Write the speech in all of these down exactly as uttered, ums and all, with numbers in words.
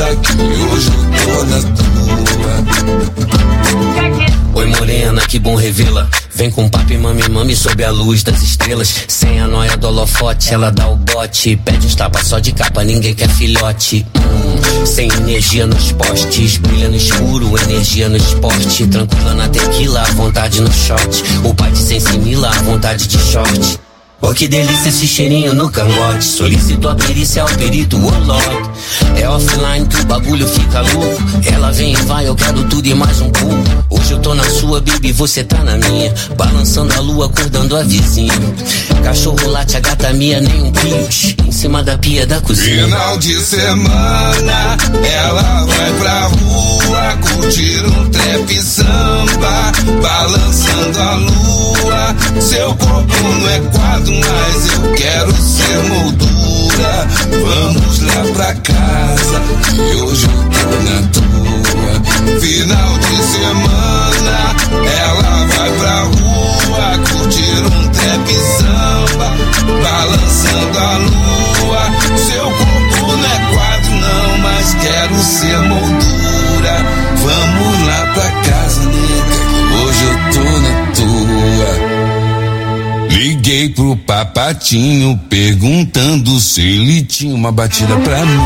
que hoje eu tô na tua. Oi morena, que bom revê-la. Vem com papi, mami, mami, sob a luz das estrelas. Sem a noia do holofote, ela dá o bote. Pede uns tapas só de capa, ninguém quer filhote. Hum, sem energia nos postes, brilha no escuro, energia no esporte. Tranquila na tequila, vontade no shot. O pai de sem simila, vontade de short. Oh, que delícia esse cheirinho no cangote. Solicito a perícia ao perito, oh Lord. É offline que o bagulho fica louco. Ela vem e vai, eu quero tudo e mais um pouco. Hoje eu tô na sua, baby, você tá na minha. Balançando a lua, acordando a vizinha. Cachorro late, a gata minha, nem um pios. Em cima da pia da cozinha. Final de semana, ela vai pra rua curtir um trap samba, balançando a lua. Seu corpo não é quadro, mas eu quero ser moldura. Vamos lá pra casa, que hoje eu tô na tua. Final de semana, ela vai pra rua curtir um trap samba, balançando a lua. Seu corpo não é quadro não, mas quero ser moldura. Vamos lá pra casa, nega, que hoje eu tô na tua. Liguei pro papatinho perguntando se ele tinha uma batida pra mim.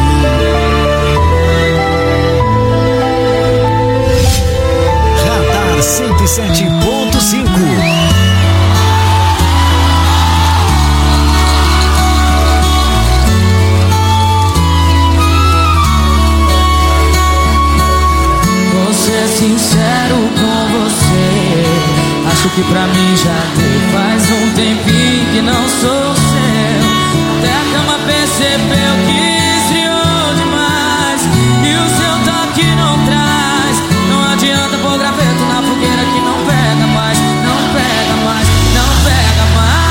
Radar cento e sete ponto cinco. Vou ser sincero com você, acho que pra mim já deu. Faz um tempinho que não sou seu. Até a cama percebeu que esfriou demais. E o seu toque não traz. Não adianta pôr graveto na fogueira que não pega mais. Não pega mais, não pega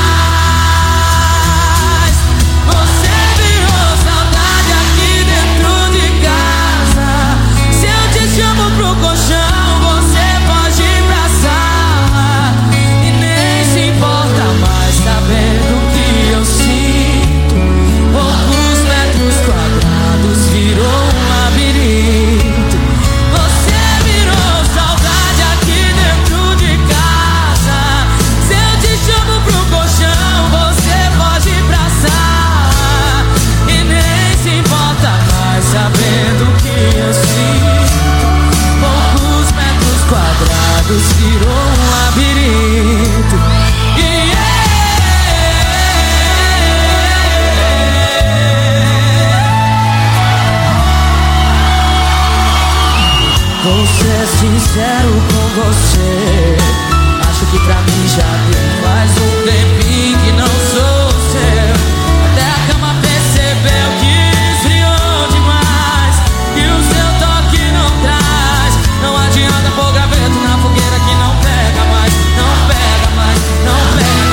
mais. Você virou saudade aqui dentro de casa. Se eu te chamo pro colchão, você pode ir pra sala. E nem se importa mais sabendo o que eu sinto. Poucos metros quadrados virou um labirinto. Você virou saudade aqui dentro de casa. Se eu te chamo pro colchão, você pode ir pra sala. E nem se importa mais sabendo o que eu sinto. Poucos metros quadrados virou um labirinto. Vou ser sincero com você, acho que pra mim já deu. Faz um tempinho que não sou seu. Até a cama percebeu que esfriou demais. E o seu toque não traz. Não adianta pôr graveto na fogueira que não pega mais. Não pega mais, não pega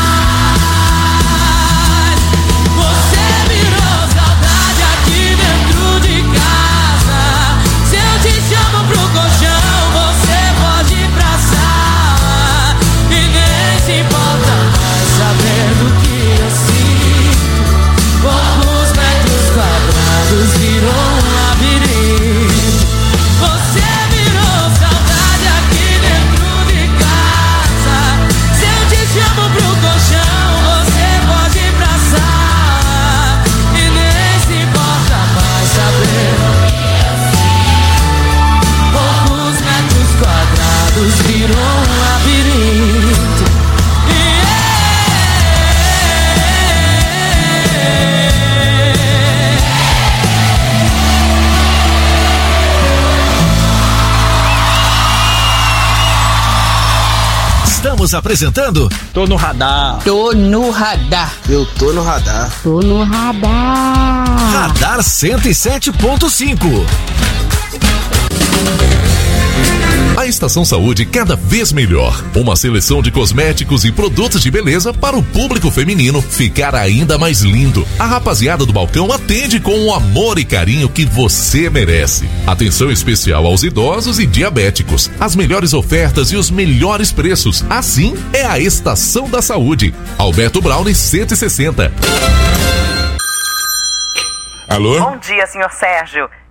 mais. Você virou saudade aqui dentro de casa. Se eu te chamo pro colchão, você pode ir pra sala. E nem se importa mais sabendo o que eu sinto. Poucos metros quadrados virou um labirinto. Você virou saudade aqui dentro de casa. Se eu te chamo pro colchão, você pode ir pra sala. E nem se importa mais sabendo o que eu sinto. Poucos metros quadrados virou um labirinto. Estamos apresentando Tô no radar. Tô no radar. Eu tô no radar. Tô no radar. Radar cento e sete ponto cinco. A Estação Saúde cada vez melhor. Uma seleção de cosméticos e produtos de beleza para o público feminino ficar ainda mais lindo. A rapaziada do balcão atende com o amor e carinho que você merece. Atenção especial aos idosos e diabéticos. As melhores ofertas e os melhores preços. Assim é a Estação da Saúde. Alberto Browne cento e sessenta. Alô? Bom dia, senhor Sérgio.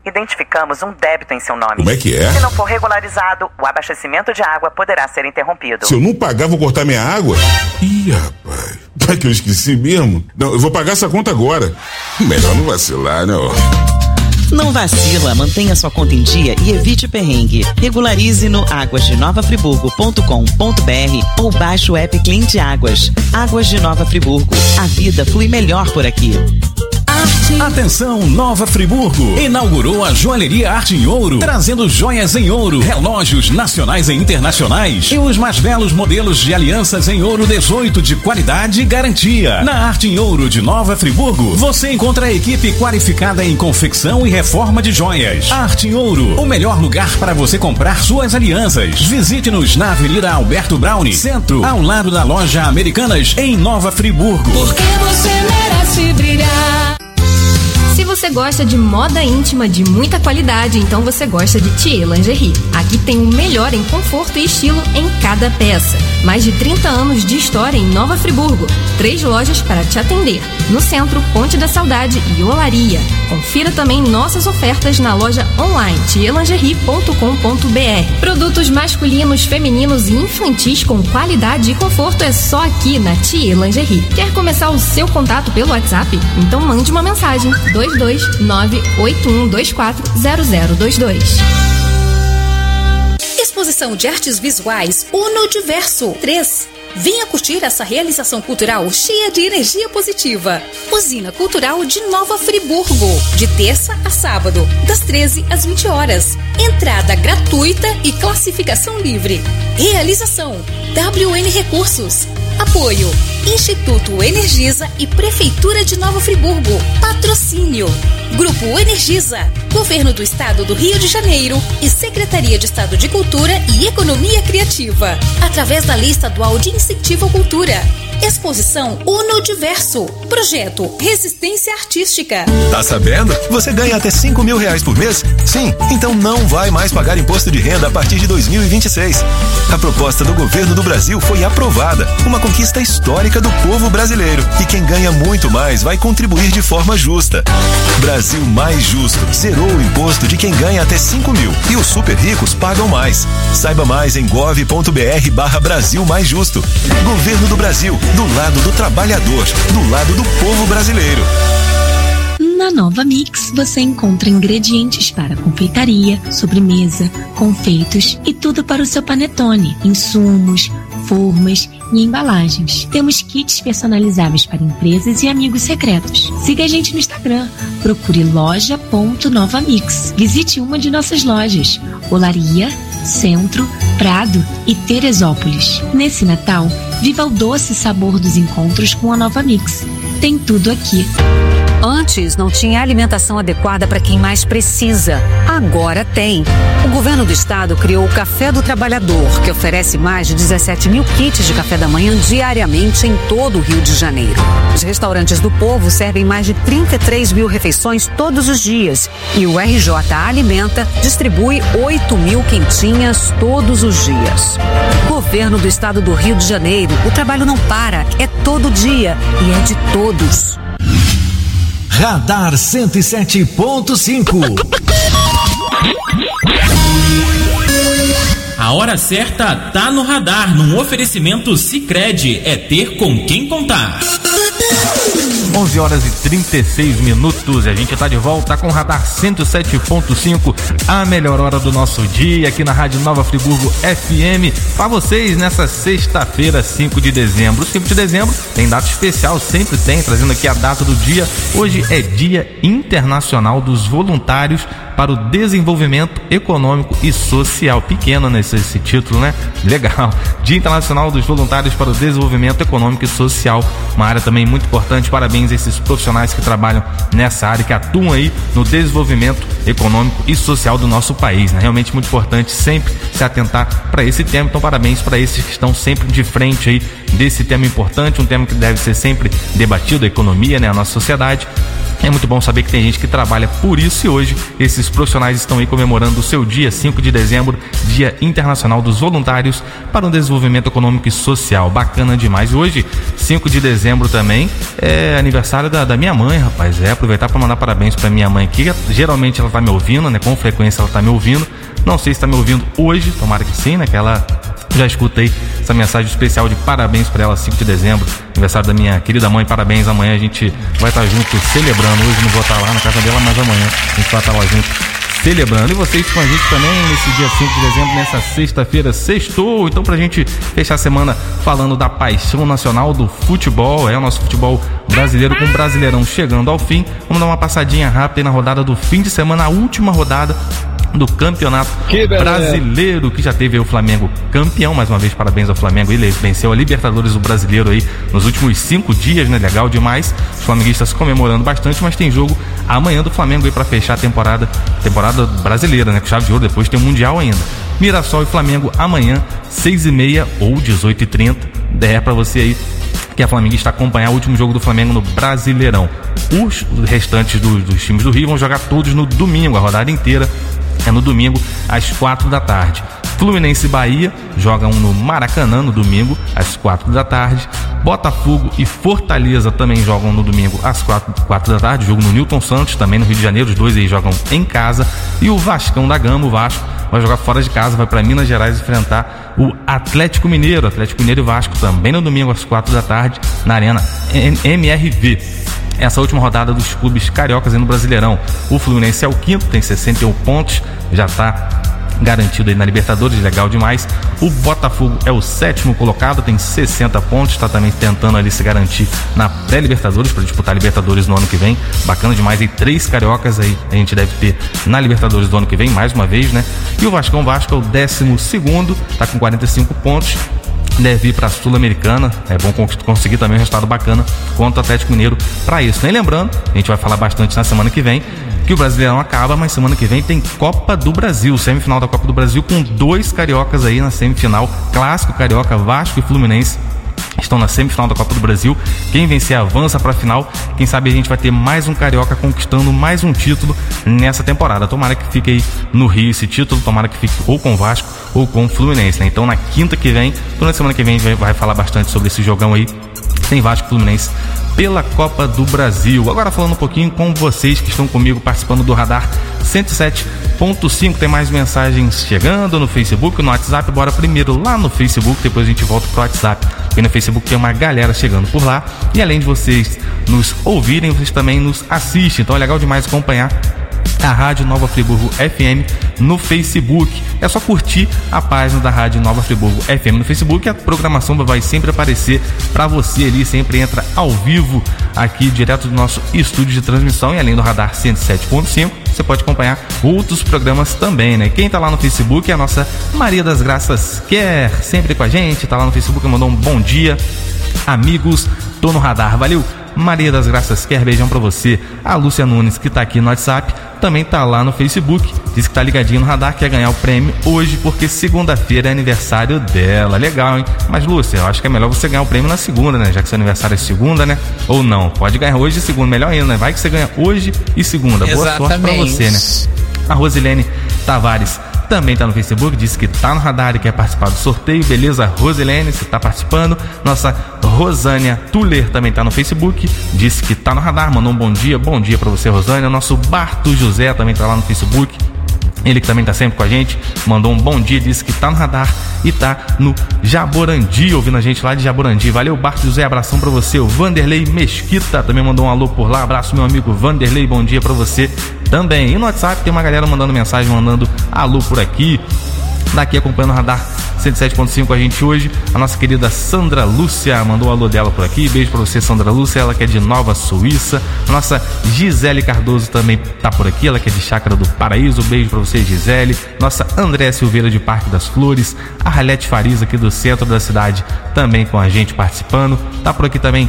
identificamos um débito em seu nome. Como é que é? Se não for regularizado, o abastecimento de água poderá ser interrompido. Se eu não pagar, vou cortar minha água? Ih, rapaz, vai que eu esqueci mesmo. Não, eu vou pagar essa conta agora. Melhor não vacilar, não. Não vacila, mantenha sua conta em dia e evite perrengue. Regularize no águas de nova friburgo ponto com ponto b r ou baixe o app Cliente Águas. Águas de Nova Friburgo. A vida flui melhor por aqui. Atenção, Nova Friburgo inaugurou a Joalheria Arte em Ouro, trazendo joias em ouro, relógios nacionais e internacionais e os mais belos modelos de alianças em ouro dezoito de qualidade e garantia. Na Arte em Ouro de Nova Friburgo, você encontra a equipe qualificada em confecção e reforma de joias. Arte em Ouro, o melhor lugar para você comprar suas alianças. Visite-nos na Avenida Alberto Browne, Centro, ao lado da Loja Americanas, em Nova Friburgo. Porque você merece brilhar. Se você gosta de moda íntima de muita qualidade, então você gosta de Thier Lingerie. Aqui tem o melhor em conforto e estilo em cada peça. Mais de trinta anos de história em Nova Friburgo. Três lojas para te atender. No centro, Ponte da Saudade e Olaria. Confira também nossas ofertas na loja online thier lingerie ponto com ponto b r. Produtos masculinos, femininos e infantis com qualidade e conforto é só aqui na Thier Lingerie. Quer começar o seu contato pelo WhatsApp? Então mande uma mensagem. dois dois nove oito um dois quatro zero zero dois dois. Exposição de artes visuais Uno Diverso três. Venha curtir essa realização cultural cheia de energia positiva. Usina Cultural de Nova Friburgo, de terça a sábado, das treze às vinte horas. Entrada gratuita e classificação livre. Realização W N Recursos. Apoio Instituto Energisa e Prefeitura de Nova Friburgo. Patrocínio Grupo Energisa, Governo do Estado do Rio de Janeiro e Secretaria de Estado de Cultura e Economia Criativa, através da Lei Estadual de Incentivo à Cultura. Exposição Uno Diverso. Projeto Resistência Artística. Tá sabendo? Você ganha até cinco mil reais por mês? Sim, então não vai mais pagar imposto de renda a partir de dois mil e vinte e seis. A proposta do governo do Brasil foi aprovada. Uma conquista histórica do povo brasileiro. E quem ganha muito mais vai contribuir de forma justa. Brasil Mais Justo. Zerou o imposto de quem ganha até cinco mil. E os super ricos pagam mais. Saiba mais em gov ponto br barra Brasil Mais Justo. Governo do Brasil. Do lado do trabalhador, do lado do povo brasileiro. Na Nova Mix você encontra ingredientes para confeitaria, sobremesa, confeitos e tudo para o seu panetone, insumos, formas e embalagens. Temos kits personalizáveis para empresas e amigos secretos. Siga a gente no Instagram, procure loja ponto nova mix. Visite uma de nossas lojas, Olaria, Centro, Prado e Teresópolis. Nesse Natal, viva o doce sabor dos encontros com a Nova Mix. Tem tudo aqui. Antes não tinha alimentação adequada para quem mais precisa. Agora tem. O governo do estado criou o Café do Trabalhador, que oferece mais de dezessete mil kits de café da manhã diariamente em todo o Rio de Janeiro. Os restaurantes do povo servem mais de trinta e três mil refeições todos os dias. E o R J Alimenta distribui oito mil quentinhas todos os dias. Governo do estado do Rio de Janeiro, o trabalho não para, é todo dia e é de todos. Radar cento e sete ponto cinco. A hora certa tá no radar, num oferecimento Sicredi, é ter com quem contar. onze horas e trinta e seis minutos, a gente tá de volta com o Radar cento e sete ponto cinco, a melhor hora do nosso dia, aqui na Rádio Nova Friburgo F M, para vocês nessa sexta-feira, cinco de dezembro. cinco de dezembro tem data especial, sempre tem, trazendo aqui a data do dia. Hoje é Dia Internacional dos Voluntários para o Desenvolvimento Econômico e Social. Pequeno nesse esse título, né? Legal. Dia Internacional dos Voluntários para o Desenvolvimento Econômico e Social, uma área também muito importante. Parabéns a esses profissionais que trabalham nessa área, que atuam aí no desenvolvimento econômico e social do nosso país, né? Realmente muito importante sempre se atentar para esse tema. Então parabéns para esses que estão sempre de frente aí desse tema importante, um tema que deve ser sempre debatido, a economia, né? A nossa sociedade. É muito bom saber que tem gente que trabalha por isso, e hoje esses esses profissionais estão aí comemorando o seu dia cinco de dezembro, Dia Internacional dos Voluntários para o Desenvolvimento Econômico e Social. Bacana demais. Hoje, cinco de dezembro também, é aniversário da, da minha mãe, rapaz. É, aproveitar para mandar parabéns para minha mãe aqui. Geralmente ela tá me ouvindo, né? Com frequência ela tá me ouvindo. Não sei se tá me ouvindo hoje, tomara que sim, né? Que ela já escutei essa mensagem especial de parabéns para ela, cinco de dezembro, aniversário da minha querida mãe. Parabéns, amanhã a gente vai estar junto celebrando. Hoje não vou estar lá na casa dela, mas amanhã a gente vai estar lá junto celebrando. E vocês com a gente também nesse dia cinco de dezembro, nessa sexta-feira, sextou. Então, pra gente fechar a semana falando da paixão nacional do futebol, é o nosso futebol brasileiro, com o Brasileirão chegando ao fim. Vamos dar uma passadinha rápida aí na rodada do fim de semana, a última rodada do Campeonato Brasileiro, que já teve aí o Flamengo campeão, mais uma vez parabéns ao Flamengo, ele venceu a Libertadores do Brasileiro aí nos últimos cinco dias, né, legal demais, os flamenguistas comemorando bastante, mas tem jogo amanhã do Flamengo aí pra fechar a temporada, temporada brasileira, né, com chave de ouro, depois tem o Mundial ainda. Mirassol e Flamengo amanhã, seis e meia ou dezoito e trinta, é pra você aí que é flamenguista acompanhar o último jogo do Flamengo no Brasileirão. Os restantes do, dos times do Rio vão jogar todos no domingo, a rodada inteira é no domingo às quatro da tarde. Fluminense e Bahia jogam no Maracanã no domingo às quatro da tarde. Botafogo e Fortaleza também jogam no domingo às quatro, quatro da tarde. Jogo no Newton Santos, também no Rio de Janeiro. Os dois aí jogam em casa. E o Vascão da Gama, o Vasco, vai jogar fora de casa, vai para Minas Gerais enfrentar o Atlético Mineiro. Atlético Mineiro e Vasco também no domingo às quatro da tarde na Arena M R V. Essa última rodada dos clubes cariocas aí no Brasileirão. O Fluminense é o quinto, tem sessenta e um pontos, já está garantido aí na Libertadores, legal demais. O Botafogo é o sétimo colocado, tem sessenta pontos, está também tentando ali se garantir na pré-Libertadores para disputar a Libertadores no ano que vem. Bacana demais, aí três cariocas aí a gente deve ter na Libertadores do ano que vem, mais uma vez, né? E o Vascão Vasco é o décimo segundo, está com quarenta e cinco pontos. Deve ir para a Sul-Americana, é bom conseguir também um resultado bacana contra o Atlético Mineiro para isso. Nem lembrando, a gente vai falar bastante na semana que vem, que o Brasileirão acaba, mas semana que vem tem Copa do Brasil, semifinal da Copa do Brasil, com dois cariocas aí na semifinal, clássico carioca, Vasco e Fluminense estão na semifinal da Copa do Brasil. Quem vencer avança para a final. Quem sabe a gente vai ter mais um carioca conquistando mais um título nessa temporada. Tomara que fique aí no Rio esse título, tomara que fique ou com o Vasco ou com o Fluminense, né? Então na quinta que vem, durante a semana que vem a gente vai, vai falar bastante sobre esse jogão aí. Tem Vasco e Fluminense pela Copa do Brasil. Agora falando um pouquinho com vocês que estão comigo participando do Radar cento e sete ponto cinco. Tem mais mensagens chegando no Facebook, no WhatsApp. Bora primeiro lá no Facebook, depois a gente volta pro WhatsApp. E no Facebook tem uma galera chegando por lá. E além de vocês nos ouvirem, vocês também nos assistem. Então é legal demais acompanhar a Rádio Nova Friburgo F M no Facebook. É só curtir a página da Rádio Nova Friburgo F M no Facebook. A programação vai sempre aparecer para você ali, sempre entra ao vivo aqui direto do nosso estúdio de transmissão. E além do Radar cento e sete ponto cinco, você pode acompanhar outros programas também, né? Quem tá lá no Facebook é a nossa Maria das Graças Quer, sempre com a gente, tá lá no Facebook, mandou um bom dia. Amigos, tô no Radar, valeu! Maria das Graças Quer, beijão pra você. A Lúcia Nunes, que tá aqui no WhatsApp, também tá lá no Facebook, diz que tá ligadinho no Radar, quer ganhar o prêmio hoje, porque segunda-feira é aniversário dela. Legal, hein? Mas Lúcia, eu acho que é melhor você ganhar o prêmio na segunda, né? Já que seu aniversário é segunda, né? Ou não, pode ganhar hoje e segunda, melhor ainda, né? Vai que você ganha hoje e segunda. Boa sorte pra você, né? A Rosilene Tavares também tá no Facebook, disse que tá no Radar e quer participar do sorteio. Beleza, Rosilene, você tá participando. Nossa Rosânia Tuller também tá no Facebook, disse que tá no Radar, mandou um bom dia. Bom dia pra você, Rosânia. Nosso Barto José também tá lá no Facebook, ele que também tá sempre com a gente, mandou um bom dia, disse que tá no Radar e tá no Jaborandi, ouvindo a gente lá de Jaborandi. Valeu, Barto José, abração pra você. O Vanderlei Mesquita também mandou um alô por lá, abraço meu amigo Vanderlei, bom dia pra você também. E no WhatsApp tem uma galera mandando mensagem, mandando alô por aqui, daqui acompanhando o Radar cento e sete ponto cinco a gente hoje. A nossa querida Sandra Lúcia mandou o alô dela por aqui, beijo pra você, Sandra Lúcia, ela que é de Nova Suíça. A nossa Gisele Cardoso também tá por aqui, ela que é de Chácara do Paraíso, beijo pra você, Gisele. Nossa André Silveira de Parque das Flores, a Ralete Fariza aqui do centro da cidade também com a gente participando. Tá por aqui também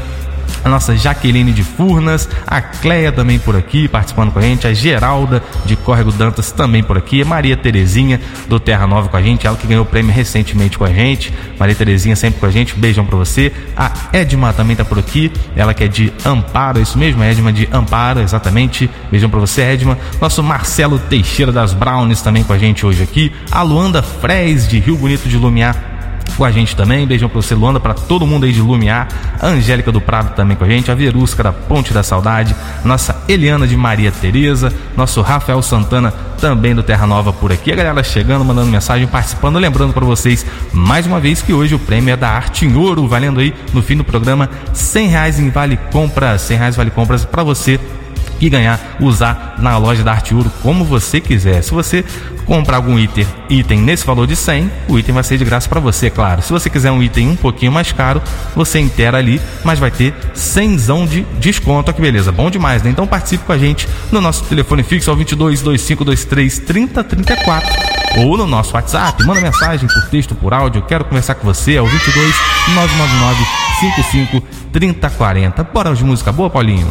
a nossa Jaqueline de Furnas, a Cleia também por aqui participando com a gente, a Geralda de Córrego Dantas também por aqui, a Maria Terezinha do Terra Nova com a gente, ela que ganhou o prêmio recentemente com a gente. Maria Terezinha sempre com a gente, beijão pra você. A Edma também tá por aqui, ela que é de Amparo, isso mesmo, Edma de Amparo, exatamente, beijão pra você, Edma. Nosso Marcelo Teixeira das Brownies também com a gente hoje aqui, a Luanda Frez de Rio Bonito de Lumiar com a gente também, beijão pra você, Luanda, pra todo mundo aí de Lumiar, a Angélica do Prado também com a gente, a Verusca da Ponte da Saudade, nossa Eliana de Maria Tereza, nosso Rafael Santana também do Terra Nova por aqui, a galera chegando, mandando mensagem, participando, lembrando pra vocês mais uma vez que hoje o prêmio é da Arte em Ouro, valendo aí no fim do programa cem reais em Vale Compras, cem reais Vale Compras pra você e ganhar, usar na loja da Arte Ouro como você quiser. Se você comprar algum item, item nesse valor de cem, o item vai ser de graça para você, claro. Se você quiser um item um pouquinho mais caro, você inteira ali, mas vai ter cenzão de desconto. Olha que beleza, bom demais, né? Então participe com a gente no nosso telefone fixo ao vinte e dois, vinte e cinco, vinte e três, trinta, trinta e quatro ou no nosso WhatsApp, manda mensagem por texto, por áudio, quero conversar com você, é o vinte e dois, nove nove nove, cinquenta e cinco, trinta, quarenta. Bora de música boa, Paulinho?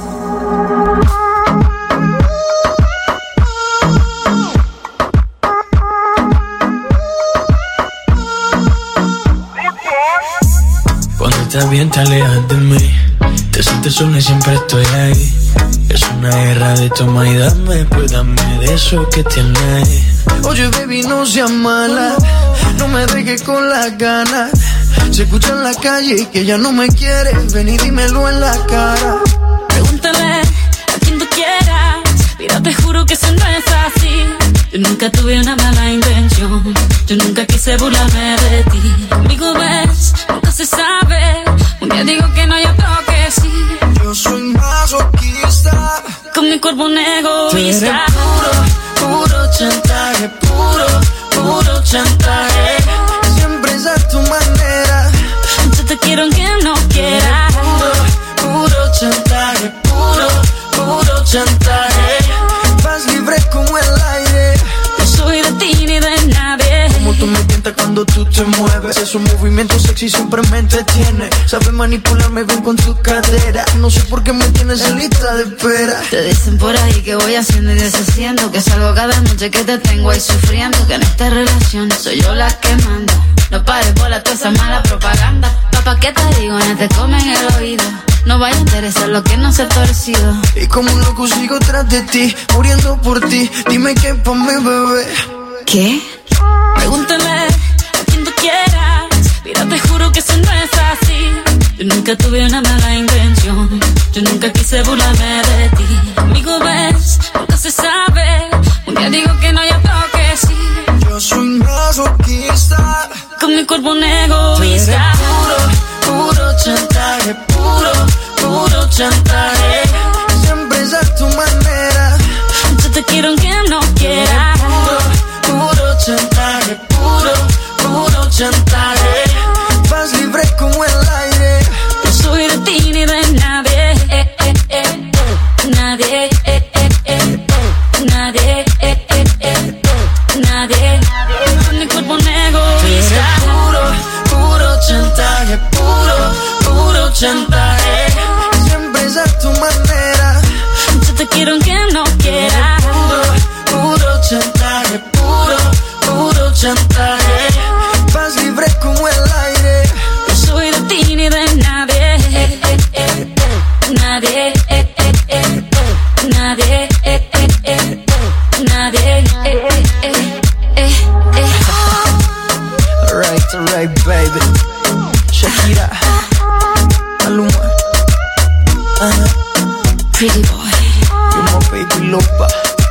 Estás bien, te alejas de mí. Te sientes sola y siempre estoy ahí. Es una guerra de toma y dame, pues dame de eso que tienes. Oye, baby, no seas mala, no me dejes con las ganas. Se escucha en la calle que ya no me quieres, ven y dímelo en la cara. Pregúntale a quien tú quieras, mira, te juro que eso no es así. Yo nunca tuve una mala intención, yo nunca quise burlarme de ti. Conmigo ves, nunca se sabe, un día digo que no hay otro que sí. Yo soy masoquista, con mi cuerpo un egoísta. Puro, puro chantaje, puro, puro chantaje. Siempre es a tu manera, yo te quiero aunque no quieras. Puro, puro chantaje, puro, puro chantaje. Vas libre como el aire, no soy de ti ni de nadie. Como tú me tientas cuando tú te mueves, esos movimientos sexy siempre me entretiene. Sabes manipularme bien con tu cadera, no sé por qué me tienes en lista de espera. Te dicen por ahí que voy haciendo y deshaciendo, que salgo cada noche que te tengo ahí sufriendo, que en esta relación soy yo la que manda. No pares bola toda esa mala propaganda. Papá, ¿qué te digo? No te comen el oído, no vaya a interesar lo que no se ha torcido. Y como un loco sigo tras de ti, muriendo por ti, dime qué pa' mi bebé. ¿Qué? Pregúntale a quien tú quieras, mira, te juro que eso no es así. Yo nunca tuve una mala intención, yo nunca quise burlarme de ti. Conmigo ves, nunca se sabe, un día digo que no hay otro que sí. Yo soy masoquista, con mi cuerpo un egoísta. Puro, puro chantaje, puro, puro chantaje. Siempre es a tu manera, yo te quiero aunque no quieras. Puro, puro chantaje, puro, puro chantaje. Vas libre como el aire, no soy de ti ni de nadie. Eh, eh, eh. Nadie, eh, eh, eh. Nadie, eh, eh, eh. Nadie, con mi cuerpo un egoísta. Puro, puro chantaje, puro, puro chantaje. Siempre es a tu manera, yo te quiero aunque no quieras. Puro, puro chantaje, puro, puro chantaje. Vas libre como el aire, no soy de ti ni de nadie. Eh, eh, eh. Nadie, eh, eh, eh. Nadie, eh, eh, eh. Nadie, eh, eh, eh. Eh, eh. Alright, alright, baby. Shakira, Maluma, uh-huh. Pretty boy, you're my baby loba.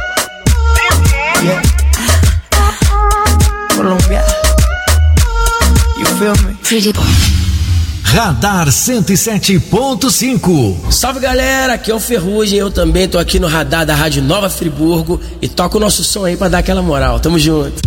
Yeah, Colombia, you feel me? Pretty boy. Radar cento e sete ponto cinco. Salve galera, aqui é o Ferrugem, eu também tô aqui no Radar da Rádio Nova Friburgo e toco o nosso som aí pra dar aquela moral, tamo junto.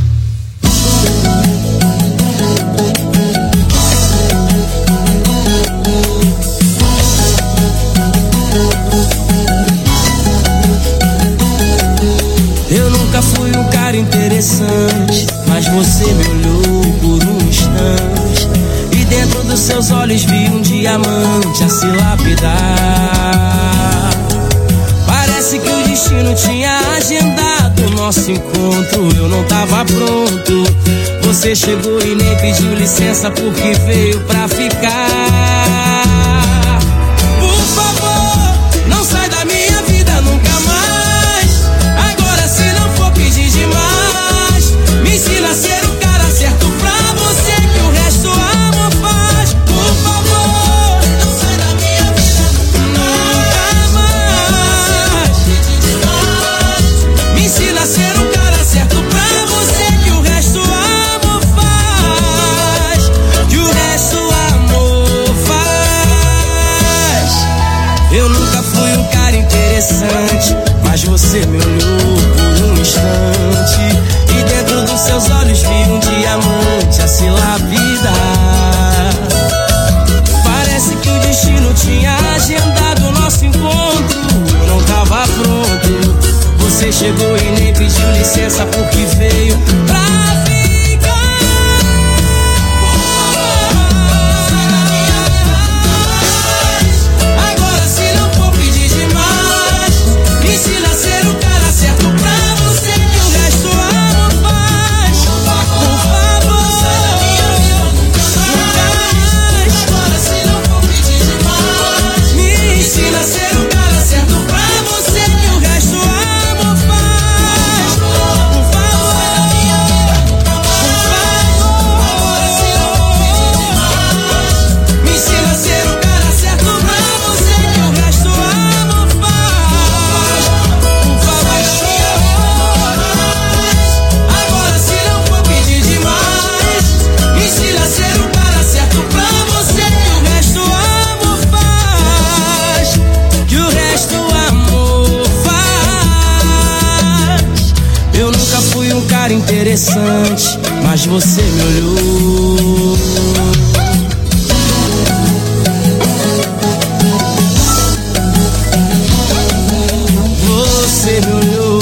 Eu nunca fui um cara interessante, mas você me olhou por um instante e dentro dos seus olhos vi um diamante a se lapidar. Parece que o destino tinha agendado o nosso encontro. Eu não tava pronto. Você chegou e nem pediu licença porque veio pra ficar. Por favor, não sai da minha vida nunca mais. Agora se não for pedir demais, me ensina a ser o cara certo pra você, que o resto amor faz. Por favor, não sai da minha vida nunca mais. Me ensina a ser o cara certo pra você, que o resto amor faz. Que o resto amor faz. Eu nunca fui um cara interessante, mas você me olhou por um instante e dentro dos seus olhos vi um diamante a se lapidar. Parece que o destino tinha agendado o nosso encontro. Eu não tava pronto. Você chegou e nem pediu licença porque veio pra ficar. Agora se não for pedir demais, me ensina a ser o cara certo pra você, que o resto amor faz. Por favor, nunca mais. Agora se não for pedir demais, me ensina a ser o cara certo pra você, que o resto amor faz. Por favor, me ensina a ser o cara certo pra você, que o resto amor faz. Por favor, agora se não for pedir demais, me ensina a ser o cara certo pra você, que o resto amor faz. Que o resto amor faz. Eu nunca fui um cara interessante, mas você me olhou. Você me olhou.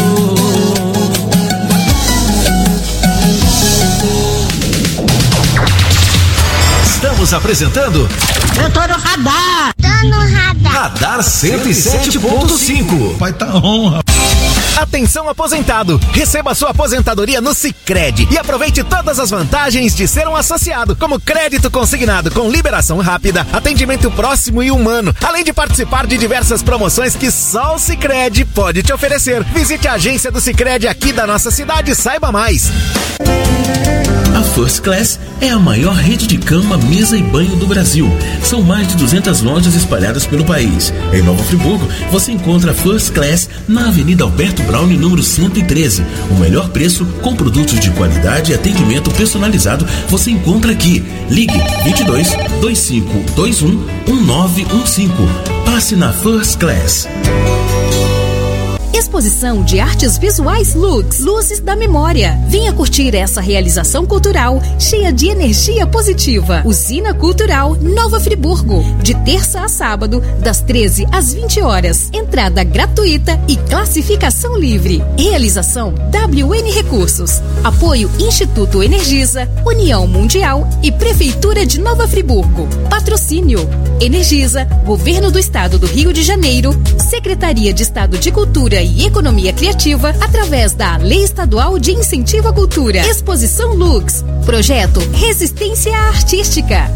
Estamos apresentando Eu tô no radar. Tô no radar. Radar cento e sete ponto cinco. Vai tá honra. Atenção aposentado, receba sua aposentadoria no Sicredi e aproveite todas as vantagens de ser um associado, como crédito consignado com liberação rápida, atendimento próximo e humano, além de participar de diversas promoções que só o Sicredi pode te oferecer. Visite a agência do Sicredi aqui da nossa cidade e saiba mais. A First Class é a maior rede de cama, mesa e banho do Brasil. São mais de duzentas lojas espalhadas pelo país. Em Nova Friburgo, você encontra a First Class na Avenida Alberto Brown, número cento e treze. O melhor preço, com produtos de qualidade e atendimento personalizado, você encontra aqui. Ligue vinte e dois, vinte e cinco, vinte e um, dezenove quinze. Passe na First Class. Exposição de artes visuais Lux, Luzes da Memória. Venha curtir essa realização cultural cheia de energia positiva. Usina Cultural Nova Friburgo, de terça a sábado, das treze às vinte horas. Entrada gratuita e classificação livre. Realização W N Recursos. Apoio Instituto Energisa, União Mundial e Prefeitura de Nova Friburgo. Patrocínio Energisa, Governo do Estado do Rio de Janeiro, Secretaria de Estado de Cultura e Economia Criativa, através da Lei Estadual de Incentivo à Cultura. Exposição Lux, projeto Resistência Artística.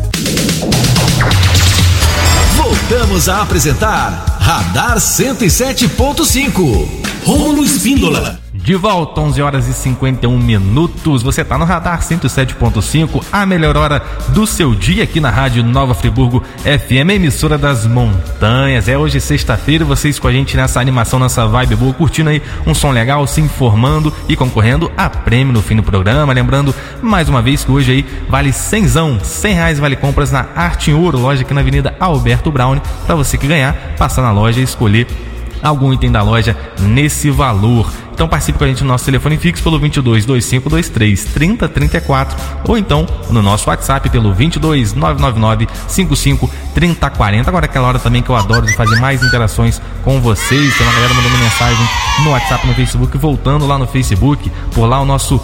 Voltamos a apresentar Radar cento e sete ponto cinco. Rômulo Espíndola. De volta, onze horas e cinquenta e um minutos. Você tá no Radar cento e sete ponto cinco, a melhor hora do seu dia aqui na Rádio Nova Friburgo F M, emissora das montanhas. É hoje sexta-feira, vocês com a gente nessa animação, nessa vibe boa, curtindo aí um som legal, se informando e concorrendo a prêmio no fim do programa. Lembrando, mais uma vez, que hoje aí vale cenzão, cem reais vale compras na Arte em Ouro, loja aqui na Avenida Alberto Brown. Pra você que ganhar, passar na loja e escolher algum item da loja nesse valor. Então participe com a gente no nosso telefone fixo pelo vinte e dois, vinte e cinco, vinte e três, trinta, trinta e quatro ou então no nosso WhatsApp pelo vinte e dois, nove nove nove, cinquenta e cinco, trinta, quarenta. Agora é aquela hora também que eu adoro de fazer mais interações com vocês. Tem uma galera mandando mensagem no WhatsApp, no Facebook, voltando lá no Facebook, por lá o nosso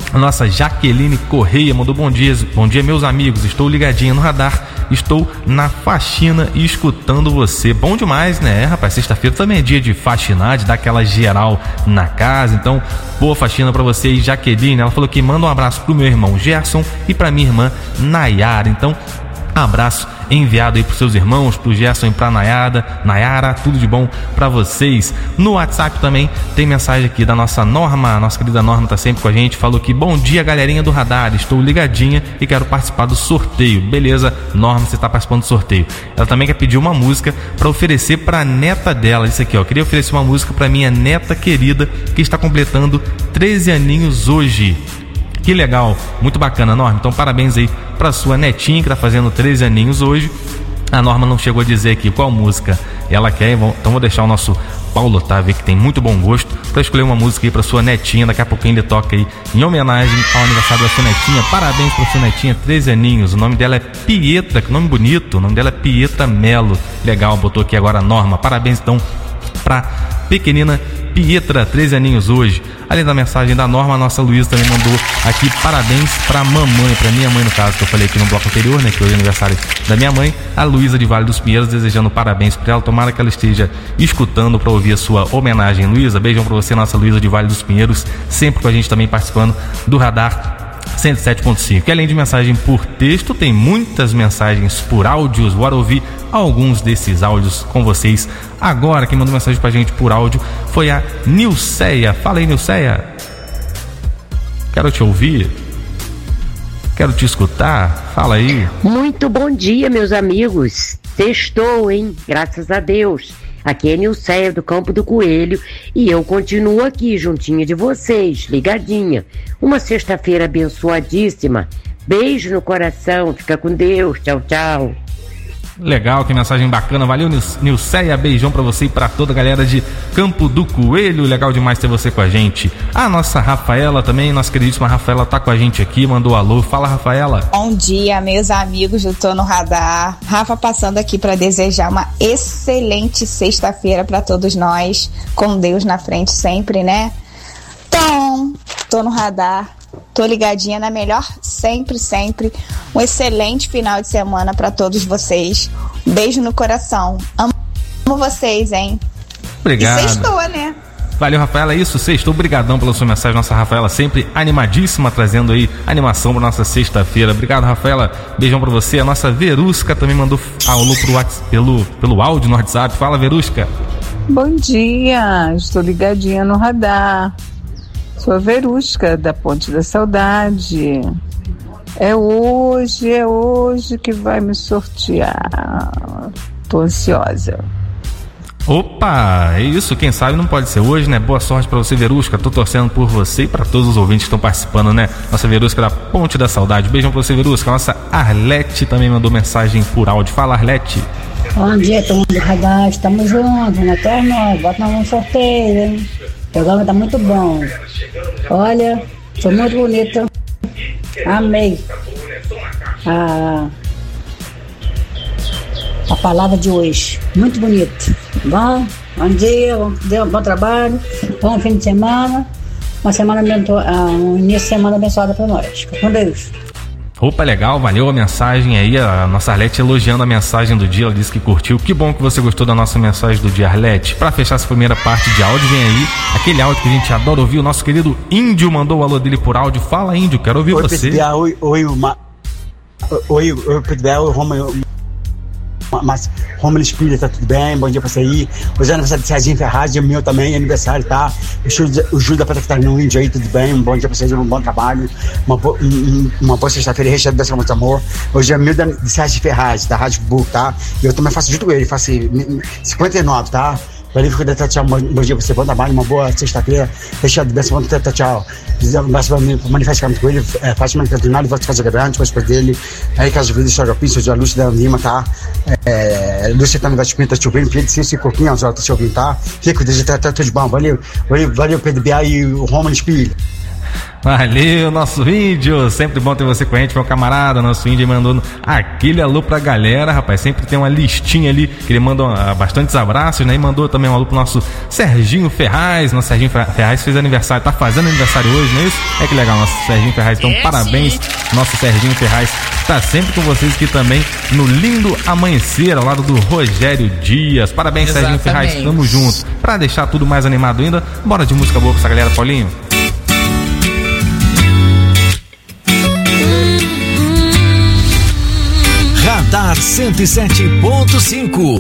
A nossa Jaqueline Correia mandou bom dia, bom dia meus amigos, estou ligadinha no radar, estou na faxina e escutando você. Bom demais, né, rapaz? Sexta-feira também é dia de faxinar, de dar aquela geral na casa, então boa faxina pra você, Jaqueline. Ela falou que manda um abraço pro meu irmão Gerson e pra minha irmã Nayara. Então, abraço enviado aí pros seus irmãos, pro Gerson e pra Nayara, Nayara, tudo de bom pra vocês. No WhatsApp também tem mensagem aqui da nossa Norma, nossa querida Norma tá sempre com a gente, falou que bom dia galerinha do radar, estou ligadinha e quero participar do sorteio. Beleza, Norma, você tá participando do sorteio. Ela também quer pedir uma música pra oferecer pra neta dela, isso aqui ó, queria oferecer uma música pra minha neta querida que está completando treze aninhos hoje. Que legal, muito bacana, Norma. Então parabéns aí pra sua netinha que tá fazendo treze aninhos hoje. A Norma não chegou a dizer aqui qual música ela quer, então vou deixar o nosso Paulo Otávio, que tem muito bom gosto, pra escolher uma música aí pra sua netinha. Daqui a pouquinho ele toca aí em homenagem ao aniversário da sua netinha. Parabéns pra sua netinha, treze aninhos. O nome dela é Pietra, que nome bonito. O nome dela é Pietra Melo. Legal, botou aqui agora a Norma. Parabéns então pra pequenina Pietra, treze aninhos hoje. Além da mensagem da Norma, a nossa Luísa também mandou aqui parabéns pra mamãe, pra minha mãe no caso, que eu falei aqui no bloco anterior, né, que hoje é aniversário da minha mãe, a Luísa de Vale dos Pinheiros, desejando parabéns pra ela. Tomara que ela esteja escutando pra ouvir a sua homenagem. Luísa, beijão pra você, nossa Luísa de Vale dos Pinheiros, sempre com a gente também participando do Radar cento e sete ponto cinco. E além de mensagem por texto, tem muitas mensagens por áudios. Bora ouvir alguns desses áudios com vocês agora. Quem mandou mensagem pra gente por áudio foi a Nilceia. Fala aí, Nilceia. Quero te ouvir. Quero te escutar. Fala aí. Muito bom dia, meus amigos. Sextou, hein? Graças a Deus. Aqui é Nilceia do Campo do Coelho e eu continuo aqui juntinha de vocês, ligadinha. Uma sexta-feira abençoadíssima. Beijo no coração, fica com Deus, tchau, tchau. Legal, que mensagem bacana, valeu Nilceia, beijão pra você e pra toda a galera de Campo do Coelho, legal demais ter você com a gente. A nossa Rafaela também, nossa queridíssima Rafaela tá com a gente aqui, mandou alô, fala Rafaela. Bom dia meus amigos do Tô no Radar, Rafa passando aqui pra desejar uma excelente sexta-feira pra todos nós, com Deus na frente sempre, né? Então, Tô no Radar, tô ligadinha na melhor sempre, sempre. Um excelente final de semana pra todos vocês. Beijo no coração. Amo vocês, hein? Obrigado. E sextou, né? Valeu, Rafaela. Isso, sextou. Obrigadão pela sua mensagem. Nossa Rafaela sempre animadíssima, trazendo aí animação pra nossa sexta-feira. Obrigado, Rafaela. Beijão pra você. A nossa Verusca também mandou alô pro WhatsApp, pelo, pelo áudio no WhatsApp. Fala, Verusca. Bom dia. Estou ligadinha no radar. Sou a Verusca, da Ponte da Saudade. É hoje, é hoje que vai me sortear. Tô ansiosa. Opa, é isso, quem sabe não pode ser hoje, né? Boa sorte pra você, Verusca. Tô torcendo por você e pra todos os ouvintes que estão participando, né? Nossa Verusca da Ponte da Saudade. Beijão pra você, Verusca. Nossa Arlete também mandou mensagem por áudio. Fala, Arlete. Bom dia, todo mundo do radar. Estamos juntos, né? Até nós. Bota num sorteio, hein? O programa tá muito bom. Olha, foi muito bonito. Amei a, a palavra de hoje. Muito bonito. Bom, bom dia, bom, bom trabalho, bom fim de semana. Uma semana, um início de semana abençoada para nós. Fica com Deus. Opa, legal, valeu a mensagem aí, a nossa Arlete elogiando a mensagem do dia, ela disse que curtiu. Que bom que você gostou da nossa mensagem do dia, Arlete. Pra fechar essa primeira parte de áudio, vem aí aquele áudio que a gente adora ouvir. O nosso querido Índio mandou o alô dele por áudio. Fala, Índio, quero ouvir oi, você. Oi, oi, oi, uma... oi, oi, oi, Roma, mas Romulo Espírita, tá tudo bem? Bom dia pra você aí. Hoje é aniversário de Serginho Ferraz, e o meu também é aniversário, tá? O Júlio da Prata que tá no índio aí, tudo bem? Um bom dia pra vocês, um bom trabalho. Uma, bo... uma boa sexta-feira recheada dessa muito amor. Hoje é mil de Serginho Ferraz, da Rádio Bull, tá? E eu também faço junto com ele, faço cinquenta e nove, tá? Valeu, fica tchau, tchau. Bom dia pra você, bom trabalho, uma boa sexta-feira recheada dessa muito tchau, tchau. Manifestar com ele, faz manifestar nada, volta a fazer grande, coisa dele. Aí, caso de vida, história do Pinto, a Lúcia da Lima, tá? É, Lúcia também vai te pintar, tá te ouvindo, Pedro, sim, sim, corpinho, ó, tá te ouvindo, tá? Fica com Deus, tá tudo bom, valeu, valeu, valeu, Pedro B A e o Romulo Espírito. Valeu, nosso índio, sempre bom ter você com a gente, meu camarada. Nosso índio mandou aquele alô pra galera, rapaz, sempre tem uma listinha ali que ele manda uh, bastantes abraços, né? E mandou também um alô pro nosso Serginho Ferraz. Nosso Serginho Ferraz fez aniversário, tá fazendo aniversário hoje, não é isso? É que legal, nosso Serginho Ferraz, então é, parabéns, sim. Nosso Serginho Ferraz tá sempre com vocês aqui também no lindo amanhecer, ao lado do Rogério Dias. Parabéns, exatamente. Serginho Ferraz, tamo junto. Pra deixar tudo mais animado ainda, bora de música boa pra essa galera, Paulinho. Radar cento e sete ponto cinco.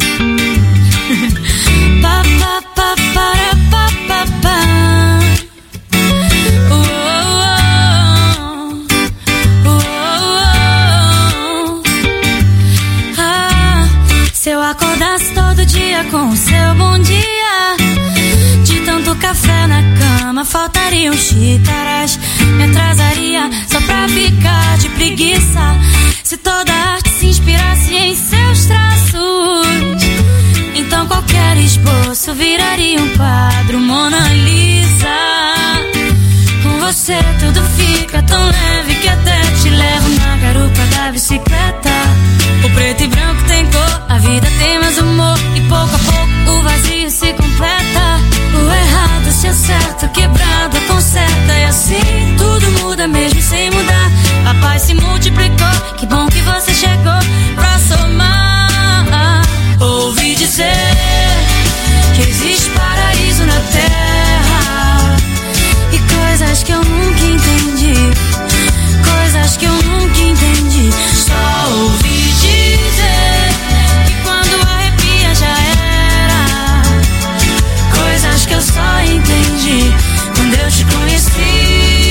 Se eu acordasse todo dia com o seu bom dia, de tanto café na cama faltariam xícaras, me atrasaria só pra ficar de preguiça. Se toda arte se inspirasse em seus traços, então qualquer esboço viraria um quadro Mona Lisa. Com você tudo fica tão leve que até te levo na garupa da bicicleta. O preto e branco tem cor, a vida tem mais humor, e pouco a pouco o vazio se completa. O errado se acerta, quebrado conserta, e assim tudo muda mesmo sem mudar. A paz se multiplicou, que bom que você chegou pra somar. Ouvi dizer que existe paraíso na terra, e coisas que eu nunca entendi, coisas que eu nunca entendi. Só ouvi dizer que quando arrepia já era, coisas que eu só entendi quando eu te conheci.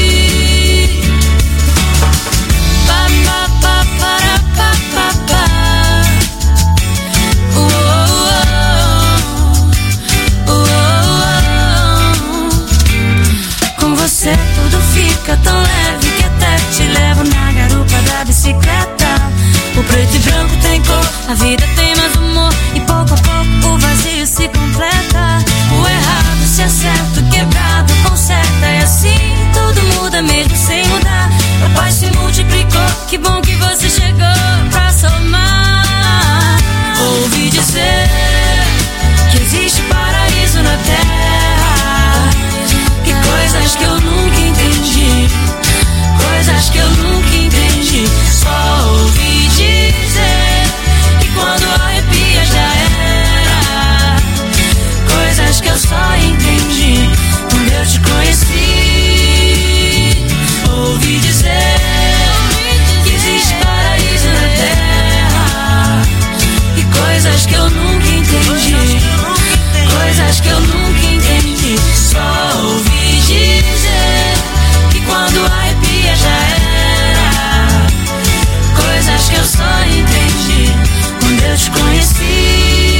Tudo fica tão leve que até te levo na garupa da bicicleta. O preto e branco tem cor, a vida tem mais humor, e pouco a pouco o vazio se completa. O errado se acerta, o quebrado conserta, e assim tudo muda mesmo sem mudar. A paz se multiplicou, que bom que você chegou pra somar. Ouvi dizer que existe paraíso na terra, e coisas que eu nunca entendi, coisas que eu nunca entendi. Só ouvi dizer que quando arrepia já era, coisas que eu só entendi quando eu te conheci. Ouvi dizer que existe paraíso na terra, e coisas que eu nunca entendi, coisas que eu nunca entendi. Só ouvi dizer que quando arrepia já era, coisas que eu só entendi quando eu te conheci.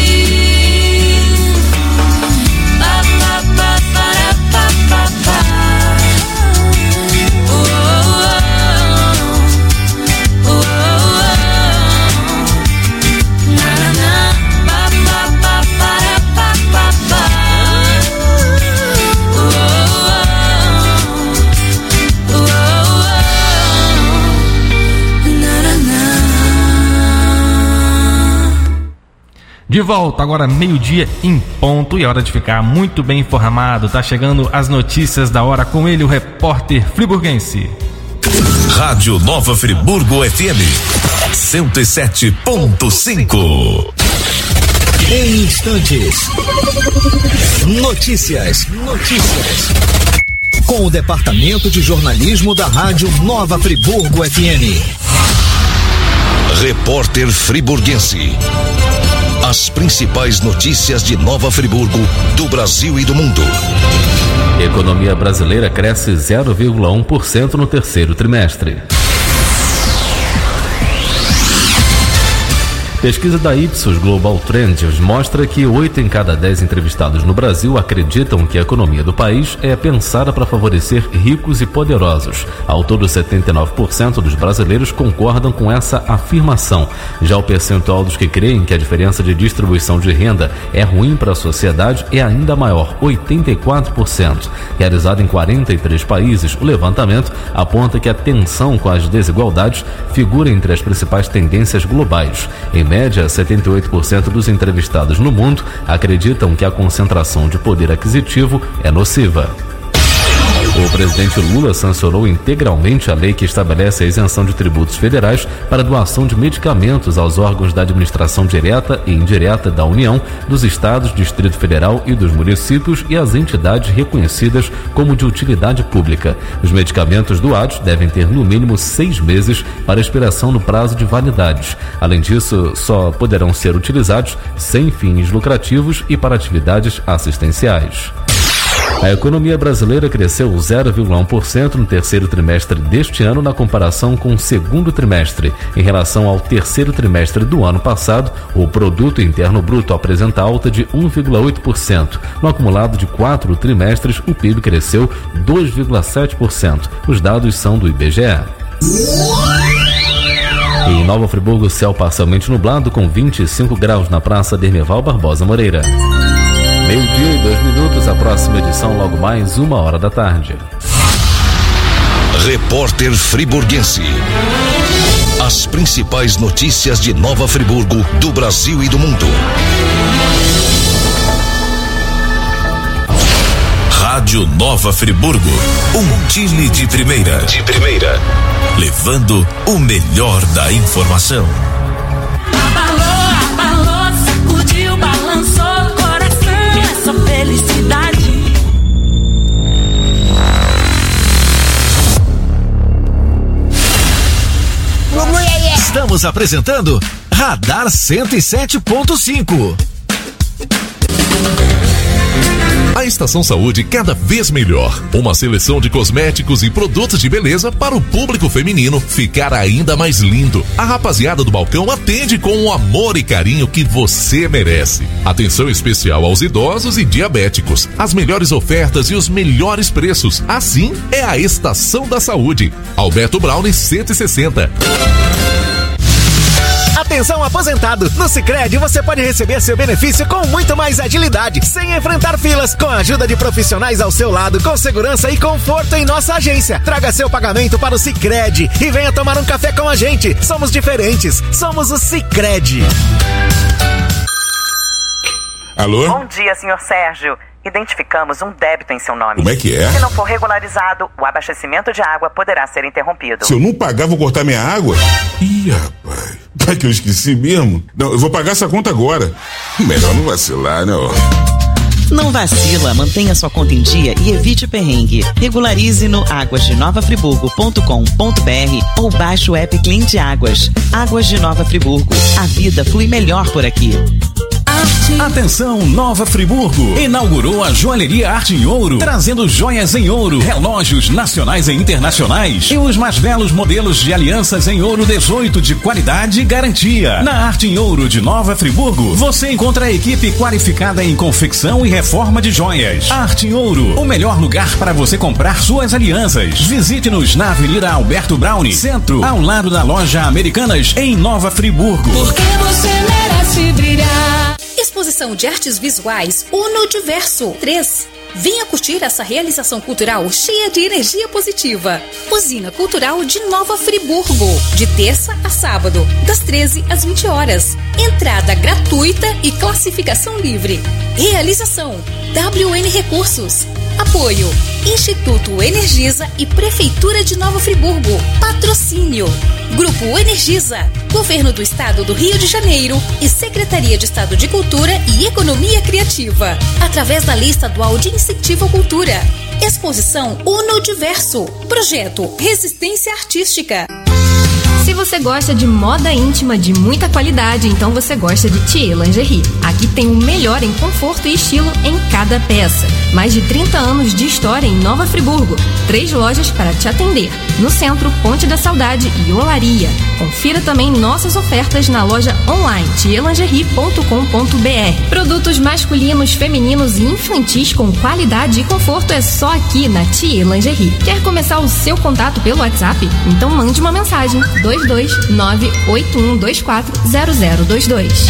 Pa, pa, pa, para, pa, pa, pa. Oh, oh, oh. Oh, oh, oh. Na, na, na. Pa, pa, pa, para, pa, pa, pa. Oh, oh, oh. Oh, oh, oh. Na, na, na. De volta, agora meio-dia em ponto, e é hora de ficar muito bem informado. Tá chegando as notícias da hora com ele, o repórter friburguense. Rádio Nova Friburgo F M cento e sete ponto cinco. Em instantes, notícias, notícias. Com o Departamento de Jornalismo da Rádio Nova Friburgo F M. Repórter friburguense. As principais notícias de Nova Friburgo, do Brasil e do mundo. Economia brasileira cresce zero vírgula um por cento no terceiro trimestre. Pesquisa da Ipsos Global Trends mostra que oito em cada dez entrevistados no Brasil acreditam que a economia do país é pensada para favorecer ricos e poderosos. Ao todo, setenta e nove por cento dos brasileiros concordam com essa afirmação. Já o percentual dos que creem que a diferença de distribuição de renda é ruim para a sociedade é ainda maior, oitenta e quatro por cento. Realizado em quarenta e três países, o levantamento aponta que a tensão com as desigualdades figura entre as principais tendências globais. Em média, setenta e oito por cento dos entrevistados no mundo acreditam que a concentração de poder aquisitivo é nociva. O presidente Lula sancionou integralmente a lei que estabelece a isenção de tributos federais para doação de medicamentos aos órgãos da administração direta e indireta da União, dos estados, Distrito Federal e dos municípios e as entidades reconhecidas como de utilidade pública. Os medicamentos doados devem ter no mínimo seis meses para expiração no prazo de validade. Além disso, só poderão ser utilizados sem fins lucrativos e para atividades assistenciais. A economia brasileira cresceu zero vírgula um por cento no terceiro trimestre deste ano na comparação com o segundo trimestre. Em relação ao terceiro trimestre do ano passado, o Produto Interno Bruto apresenta alta de um vírgula oito por cento. No acumulado de quatro trimestres, o P I B cresceu dois vírgula sete por cento. Os dados são do I B G E. Em Nova Friburgo, céu parcialmente nublado com vinte e cinco graus na Praça Dermeval Barbosa Moreira. Meio-dia e dois minutos, a próxima edição logo mais uma hora da tarde. Repórter Friburguense. As principais notícias de Nova Friburgo, do Brasil e do mundo. Rádio Nova Friburgo, um time de primeira. De primeira. Levando o melhor da informação. Abalou, abalou, sacudiu, balançou o coração, essa felicidade. Estamos apresentando Radar cento e sete ponto cinco. A Estação Saúde cada vez melhor. Uma seleção de cosméticos e produtos de beleza para o público feminino ficar ainda mais lindo. A rapaziada do balcão atende com o amor e carinho que você merece. Atenção especial aos idosos e diabéticos. As melhores ofertas e os melhores preços. Assim é a Estação da Saúde. Alberto Browne cento e sessenta. Atenção aposentado, no Sicredi você pode receber seu benefício com muito mais agilidade, sem enfrentar filas, com a ajuda de profissionais ao seu lado, com segurança e conforto em nossa agência. Traga seu pagamento para o Sicredi e venha tomar um café com a gente. Somos diferentes, somos o Sicredi. Alô? Bom dia, senhor Sérgio. Identificamos um débito em seu nome. Como é que é? Se não for regularizado, o abastecimento de água poderá ser interrompido. Se eu não pagar, vou cortar minha água? Ih, rapaz. Vai que eu esqueci mesmo? Não, eu vou pagar essa conta agora. Melhor não vacilar, né? Não vacila, mantenha sua conta em dia e evite perrengue. Regularize no águas de nova friburgo ponto com ponto br ou baixe o app Cliente Águas. Águas de Nova Friburgo. A vida flui melhor por aqui. Atenção, Nova Friburgo inaugurou a Joalheria Arte em Ouro, trazendo joias em ouro, relógios nacionais e internacionais e os mais belos modelos de alianças em ouro dezoito de qualidade e garantia. Na Arte em Ouro de Nova Friburgo, você encontra a equipe qualificada em confecção e reforma de joias. Arte em Ouro, o melhor lugar para você comprar suas alianças. Visite-nos na Avenida Alberto Browne, centro, ao lado da loja Americanas, em Nova Friburgo. Porque você merece brilhar. Exposição de artes visuais Uno Diverso três. Venha curtir essa realização cultural cheia de energia positiva. Usina Cultural de Nova Friburgo, de terça a sábado, das treze às vinte horas. Entrada gratuita e classificação livre. Realização W N Recursos. Apoio Instituto Energisa e Prefeitura de Nova Friburgo. Patrocínio Grupo Energisa, Governo do Estado do Rio de Janeiro e Secretaria de Estado de Cultura e Economia Criativa, através da Lei Estadual de Incentivo à Cultura. Exposição Uno Diverso. Projeto Resistência Artística. Se você gosta de moda íntima de muita qualidade, então você gosta de Thier Lingerie. Aqui tem o melhor em conforto e estilo em cada peça. Mais de trinta anos de história em Nova Friburgo. Três lojas para te atender. No centro, Ponte da Saudade e Olaria. Confira também nossas ofertas na loja online thier lingerie ponto com ponto b r. Produtos masculinos, femininos e infantis com qualidade e conforto é só aqui na Thier Lingerie. Quer começar o seu contato pelo WhatsApp? Então mande uma mensagem dois dois nove oito um dois quatro zero zero dois dois.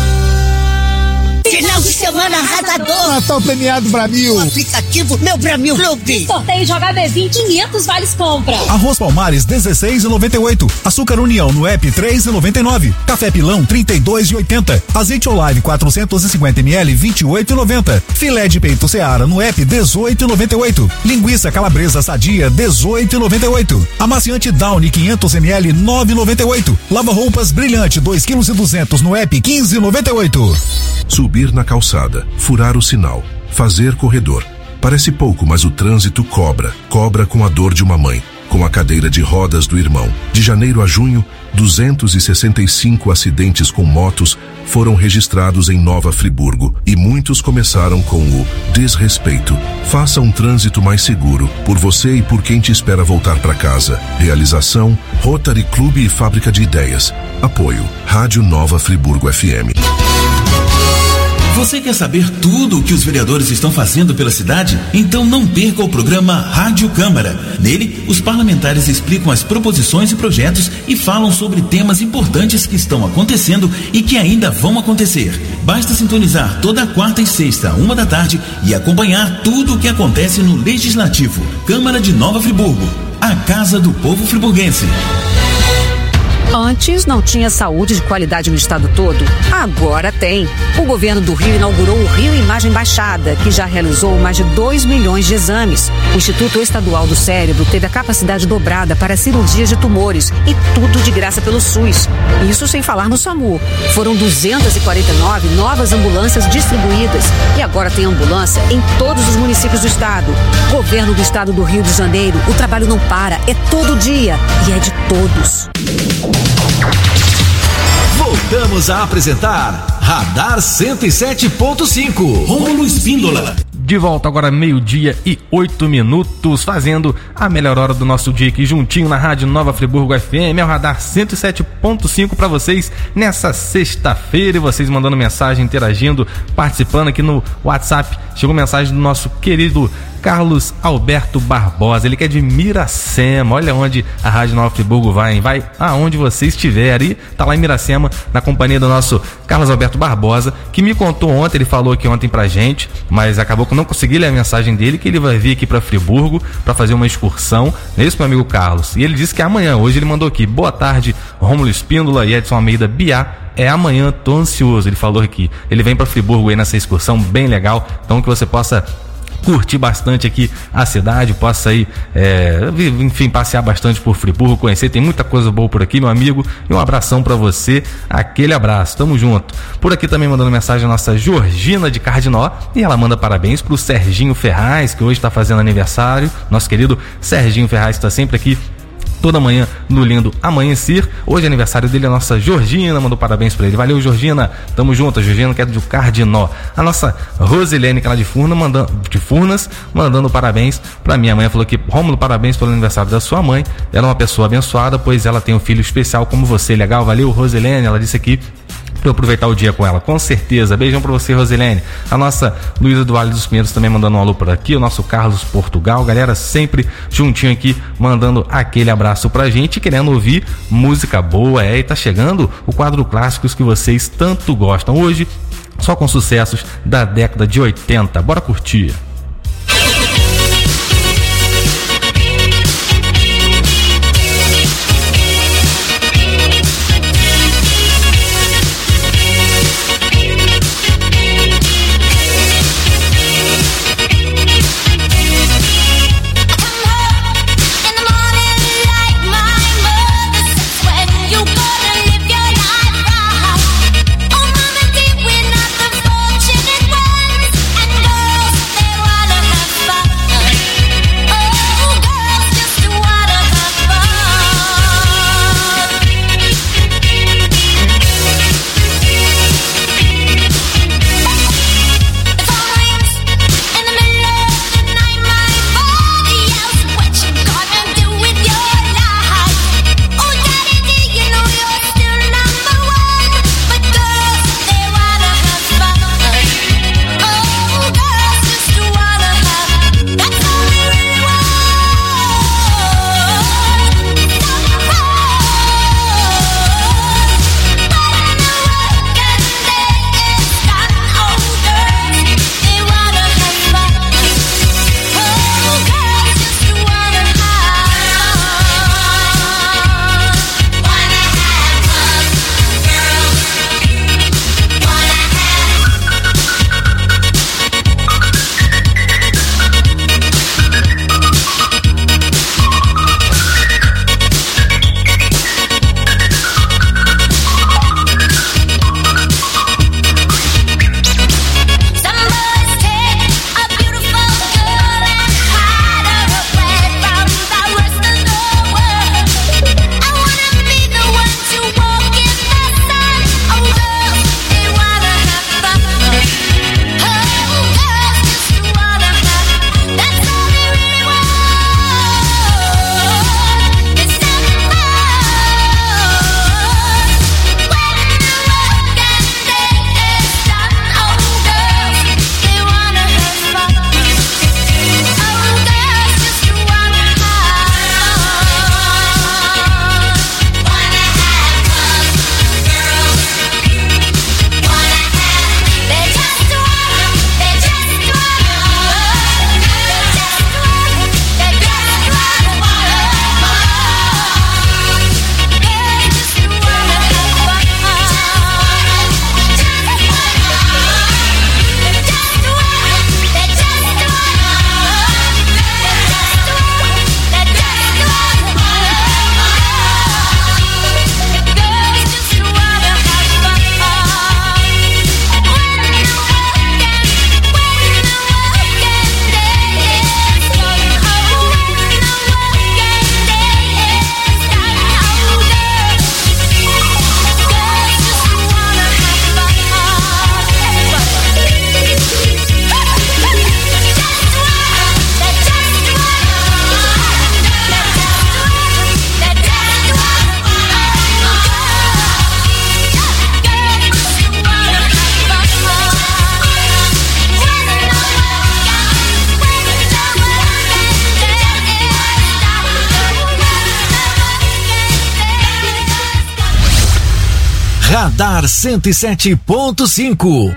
Final de semana arrasador. Natal premiado Bramil. O aplicativo Meu Bramil Clube. Sorteio Joga B vinte, quinhentos vales compra. Arroz Palmares dezesseis e noventa e oito. Açúcar União no app três e noventa e nove. Café Pilão trinta e dois e oitenta. Azeite Olive quatrocentos e cinquenta mililitros vinte e oito e noventa. Filé de peito Seara no app dezoito e noventa e oito. Linguiça Calabresa Sadia dezoito e noventa e oito. Amaciante Downy quinhentos mililitros nove e noventa e oito. Lava roupas Brilhante dois quilos e duzentos no app quinze e noventa e oito. Subir na calçada, furar o sinal, fazer corredor. Parece pouco, mas o trânsito cobra. Cobra com a dor de uma mãe, com a cadeira de rodas do irmão. De janeiro a junho, duzentos e sessenta e cinco acidentes com motos foram registrados em Nova Friburgo e muitos começaram com o desrespeito. Faça um trânsito mais seguro por você e por quem te espera voltar para casa. Realização Rotary Clube e Fábrica de Ideias. Apoio Rádio Nova Friburgo F M. Você quer saber tudo o que os vereadores estão fazendo pela cidade? Então não perca o programa Rádio Câmara. Nele, os parlamentares explicam as proposições e projetos e falam sobre temas importantes que estão acontecendo e que ainda vão acontecer. Basta sintonizar toda quarta e sexta, uma da tarde, e acompanhar tudo o que acontece no Legislativo. Câmara de Nova Friburgo, a casa do povo friburguense. Antes não tinha saúde de qualidade no estado todo, agora tem. O governo do Rio inaugurou o Rio Imagem Baixada, que já realizou mais de dois milhões de exames. O Instituto Estadual do Cérebro teve a capacidade dobrada para cirurgias de tumores e tudo de graça pelo SUS. Isso sem falar no SAMU. Foram duzentas e quarenta e nove novas ambulâncias distribuídas e agora tem ambulância em todos os municípios do estado. Governo do estado do Rio de Janeiro, o trabalho não para, é todo dia e é de todos. Voltamos a apresentar Radar cento e sete ponto cinco. Rômulo Espíndola. De volta agora, meio-dia e oito minutos, fazendo a melhor hora do nosso dia aqui juntinho na Rádio Nova Friburgo F M, é o Radar cento e sete ponto cinco para vocês nessa sexta-feira, e vocês mandando mensagem, interagindo, participando aqui no WhatsApp. Chegou mensagem do nosso querido Carlos Alberto Barbosa, ele que é de Miracema. Olha onde a Rádio Nova Friburgo vai, hein? Vai aonde você estiver, e tá lá em Miracema, na companhia do nosso Carlos Alberto Barbosa, que me contou ontem, ele falou aqui ontem pra gente, mas acabou que eu não consegui ler a mensagem dele, que ele vai vir aqui pra Friburgo pra fazer uma excursão. Não é isso, meu amigo Carlos? E ele disse que amanhã, hoje ele mandou aqui: boa tarde, Rômulo Espíndola e Edson Almeida Biá. É amanhã, tô ansioso. Ele falou aqui, ele vem pra Friburgo aí nessa excursão bem legal, então que você possa curtir bastante aqui a cidade, possa ir, é, enfim, passear bastante por Friburgo, conhecer, tem muita coisa boa por aqui, meu amigo, e um abração pra você, aquele abraço, tamo junto. Por aqui também mandando mensagem a nossa Georgina de Cardinó, e ela manda parabéns pro Serginho Ferraz, que hoje tá fazendo aniversário. Nosso querido Serginho Ferraz tá sempre aqui toda manhã no lindo amanhecer. Hoje é aniversário dele, a nossa Georgina mandou parabéns pra ele. Valeu, Georgina, tamo junto. A Georgina, que é do Cardinó. A nossa Rosilene, que é lá de, Furna, mandando, de Furnas, mandando parabéns pra minha mãe. Falou que: Rômulo, parabéns pelo aniversário da sua mãe. Ela é uma pessoa abençoada, pois ela tem um filho especial como você. Legal, valeu, Rosilene. Ela disse aqui pra eu aproveitar o dia com ela, com certeza. Beijão pra você, Rosilene. A nossa Luísa do Vale dos Pinheiros também mandando um alô por aqui. O nosso Carlos Portugal, galera sempre juntinho aqui, mandando aquele abraço pra gente, querendo ouvir música boa. É, e tá chegando o quadro Clássicos que vocês tanto gostam. Hoje, só com sucessos da década de oitenta. Bora curtir. They Radar cento e sete ponto cinco.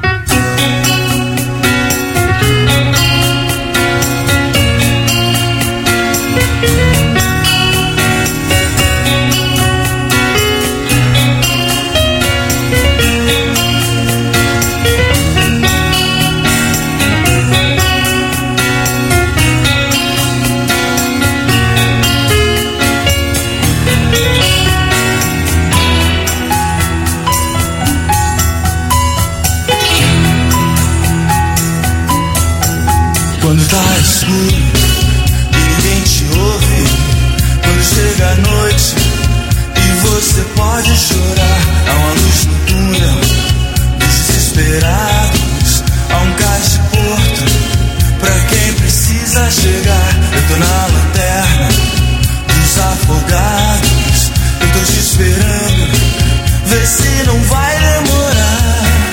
Quando tá escuro e ninguém te ouve, quando chega a noite e você pode chorar, há uma luz no túnel dos desesperados, há um cais de porto pra quem precisa chegar. Eu tô na lanterna dos afogados, eu tô te esperando, vê se não vai demorar.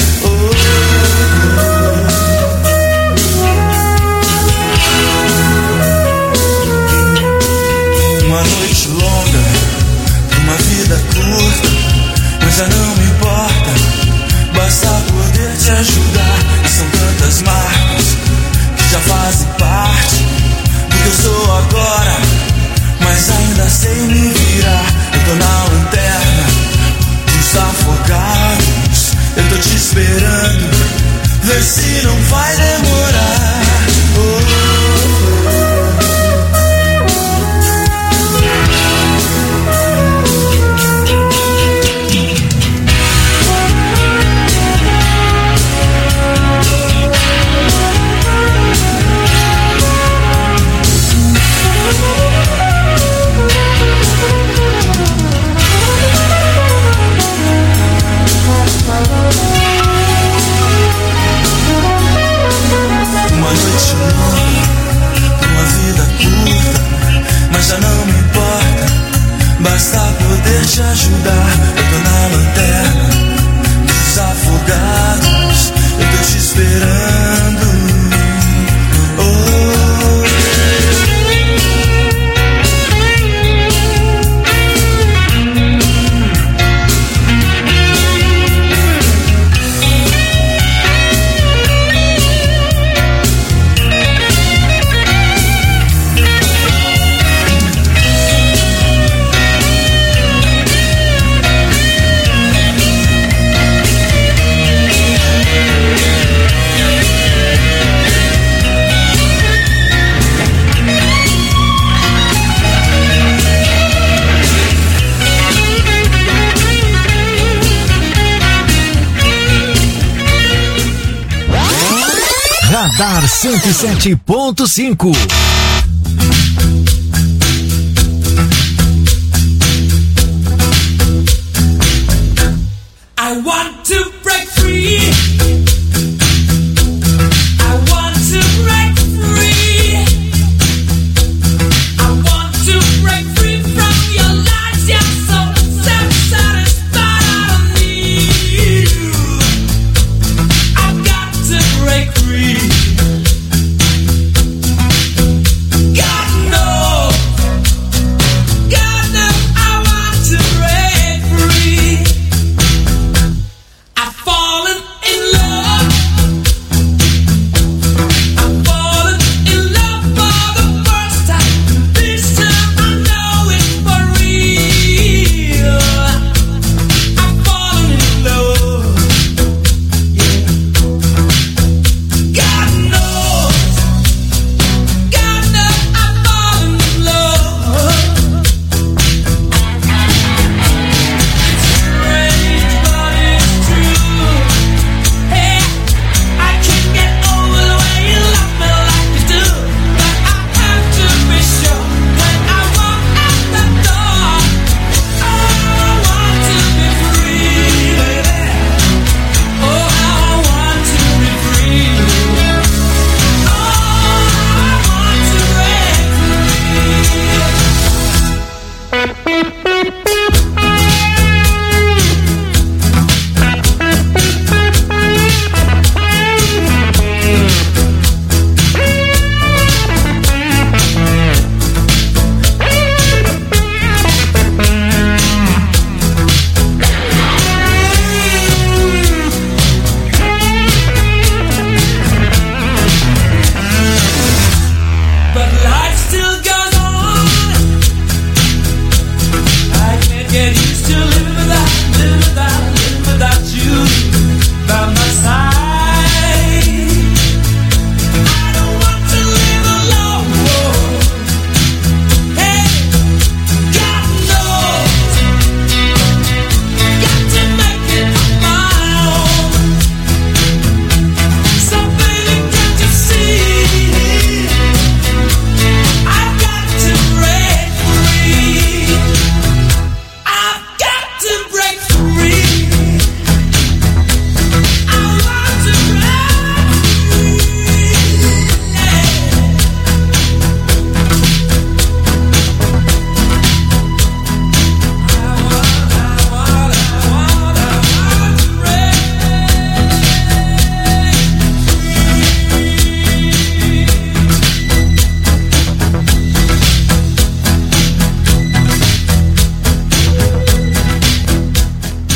Uma noite longa, uma vida curta, mas já não me importa, basta poder te ajudar. E são tantas marcas que já fazem parte do que eu sou agora, mas ainda sei me virar. Eu tô na lanterna dos afogados, eu tô te esperando, vê se não vai demorar. Oh, oh, oh. Uma noite longa, uma vida curta, mas já não me importa, basta poder te ajudar. Eu tô na lanterna dos afogados, eu tô te esperando. Oh. Radar cento e sete ponto cinco. I want to break free. I want to break free. I want to break free from your lies. You're so self-satisfied. I don't need you. I've got to break free.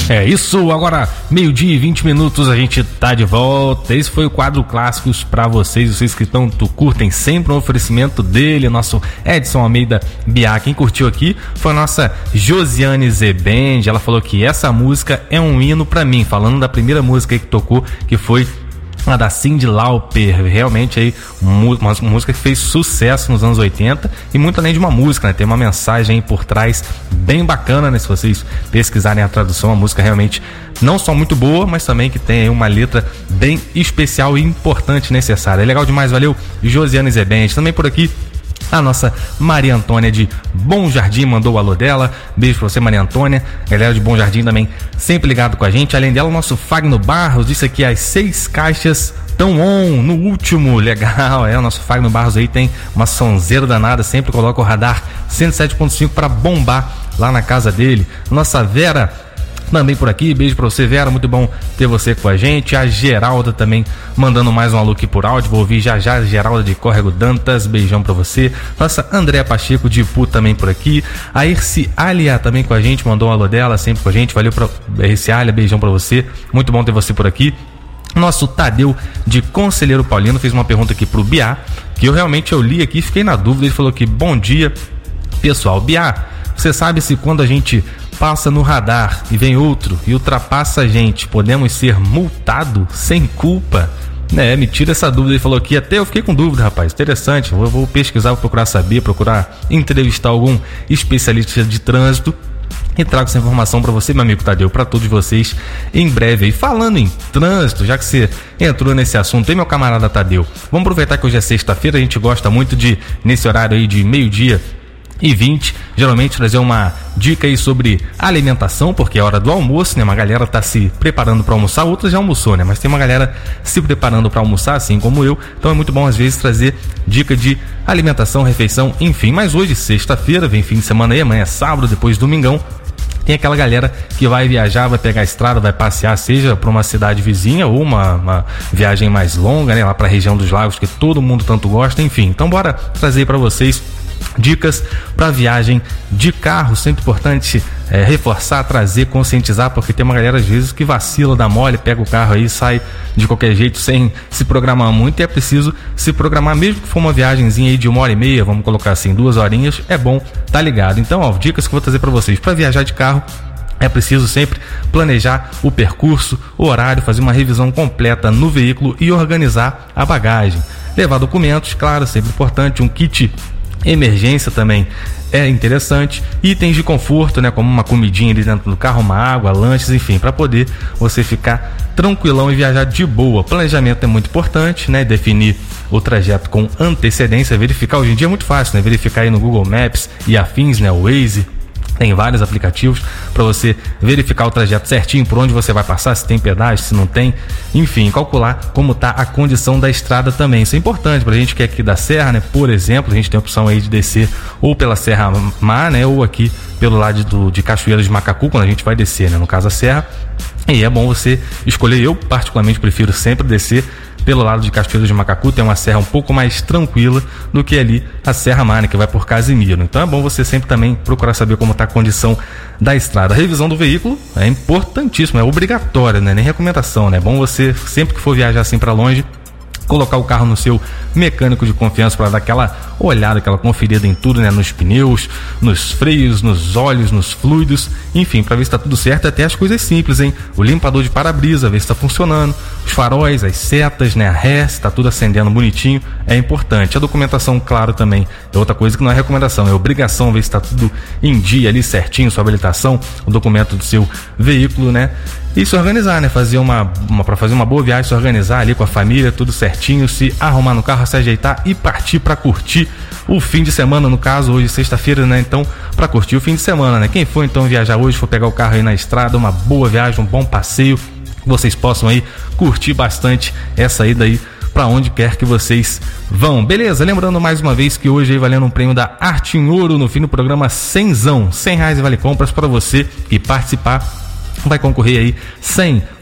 É isso, agora meio-dia e vinte minutos, a gente tá de volta. Esse foi o quadro Clássicos pra vocês, vocês que estão, tu curtem sempre um oferecimento dele, nosso Edson Almeida Biá. Quem curtiu aqui foi a nossa Josiane Zebend. Ela falou que essa música é um hino pra mim, falando da primeira música que tocou, que foi a da Cyndi Lauper. Realmente aí uma música que fez sucesso nos anos oitenta, e muito além de uma música, né? Tem uma mensagem aí por trás bem bacana, né? Se vocês pesquisarem a tradução, a música realmente não só muito boa, mas também que tem aí uma letra bem especial e importante, necessária. É legal demais, valeu Josiane Zebend. Também por aqui a nossa Maria Antônia de Bom Jardim mandou o alô dela. Beijo pra você, Maria Antônia. Galera de Bom Jardim também sempre ligado com a gente. Além dela, o nosso Fagno Barros disse aqui as seis caixas tão on no último. Legal, é, o nosso Fagno Barros aí tem uma sonzeira danada, sempre coloca o radar cento e sete ponto cinco pra bombar lá na casa dele. Nossa Vera também por aqui, beijo pra você, Vera, muito bom ter você com a gente. A Geralda também mandando mais um alô aqui por áudio, vou ouvir já já. Geralda de Córrego Dantas, beijão pra você. Nossa Andréa Pacheco de Ipu também por aqui. A Erci Alia também com a gente, mandou um alô dela, sempre com a gente, valeu pra Erci Alia, beijão pra você, muito bom ter você por aqui. Nosso Tadeu de Conselheiro Paulino fez uma pergunta aqui pro Biá, que eu realmente eu li aqui e fiquei na dúvida. Ele falou que, bom dia pessoal, Biá, você sabe se quando a gente passa no radar e vem outro e ultrapassa a gente, podemos ser multados sem culpa? É, me tira essa dúvida. Ele falou aqui, até eu fiquei com dúvida, rapaz, interessante, eu vou pesquisar, vou procurar saber, procurar entrevistar algum especialista de trânsito e trago essa informação para você, meu amigo Tadeu, para todos vocês em breve. E falando em trânsito, já que você entrou nesse assunto, hein, meu camarada Tadeu, vamos aproveitar que hoje é sexta-feira, a gente gosta muito de, nesse horário aí de meio-dia e vinte, geralmente trazer uma dica aí sobre alimentação, porque é hora do almoço, né? Uma galera tá se preparando para almoçar, outra já almoçou, né? Mas tem uma galera se preparando para almoçar, assim como eu, então é muito bom às vezes trazer dica de alimentação, refeição, enfim. Mas hoje, sexta-feira, vem fim de semana aí, amanhã é sábado, depois domingão, tem aquela galera que vai viajar, vai pegar a estrada, vai passear, seja para uma cidade vizinha ou uma, uma viagem mais longa, né? Lá para a região dos lagos, que todo mundo tanto gosta, enfim. Então bora trazer para vocês dicas para viagem de carro. Sempre importante é, reforçar, trazer, conscientizar, porque tem uma galera às vezes que vacila, dá mole, pega o carro aí, sai de qualquer jeito sem se programar muito, e é preciso se programar, mesmo que for uma viagenzinha aí de uma hora e meia, vamos colocar assim, duas horinhas, é bom tá ligado. Então, ó, dicas que eu vou trazer para vocês para viajar de carro. É preciso sempre planejar o percurso, o horário, fazer uma revisão completa no veículo e organizar a bagagem. Levar documentos, claro, sempre importante, um kit emergência também é interessante, itens de conforto, né, como uma comidinha ali dentro do carro, uma água, lanches, enfim, para poder você ficar tranquilão e viajar de boa. Planejamento é muito importante, né, definir o trajeto com antecedência, verificar, hoje em dia é muito fácil, né, verificar aí no Google Maps e afins, né, o Waze. Tem vários aplicativos para você verificar o trajeto certinho, por onde você vai passar, se tem pedágio, se não tem, enfim, calcular como está a condição da estrada também. Isso é importante para a gente que é aqui da Serra, né? Por exemplo, a gente tem a opção aí de descer ou pela Serra Mar, né? Ou aqui pelo lado do, de Cachoeira de Macacu, quando a gente vai descer, né? No caso a Serra. E é bom você escolher, eu particularmente prefiro sempre descer pelo lado de Cachoeira de Macacu, tem uma serra um pouco mais tranquila do que ali a Serra Mar, que vai por Casimiro. Então é bom você sempre também procurar saber como está a condição da estrada. A revisão do veículo é importantíssima, é obrigatória, né? Nem recomendação, né? É bom você, sempre que for viajar assim para longe, colocar o carro no seu mecânico de confiança para dar aquela olhada, aquela conferida em tudo, né? Nos pneus, nos freios, nos óleos, nos fluidos, enfim, para ver se está tudo certo, até as coisas simples, hein? O limpador de para-brisa, ver se está funcionando, os faróis, as setas, né? A ré, se está tudo acendendo bonitinho, é importante. A documentação, claro, também é outra coisa que não é recomendação, é obrigação ver se está tudo em dia ali certinho, sua habilitação, o documento do seu veículo, né? E se organizar, né? Fazer uma, uma para fazer uma boa viagem, se organizar ali com a família, tudo certinho, se arrumar no carro, se ajeitar e partir para curtir o fim de semana, no caso, hoje sexta-feira, né? Então, para curtir o fim de semana, né? Quem for então viajar hoje, for pegar o carro aí na estrada, uma boa viagem, um bom passeio, que vocês possam aí curtir bastante essa ida aí para onde quer que vocês vão. Beleza? Lembrando mais uma vez que hoje aí valendo um prêmio da Arte em Ouro no fim do programa cenzão, cem reais e vale compras para você e participar. Vai concorrer aí cem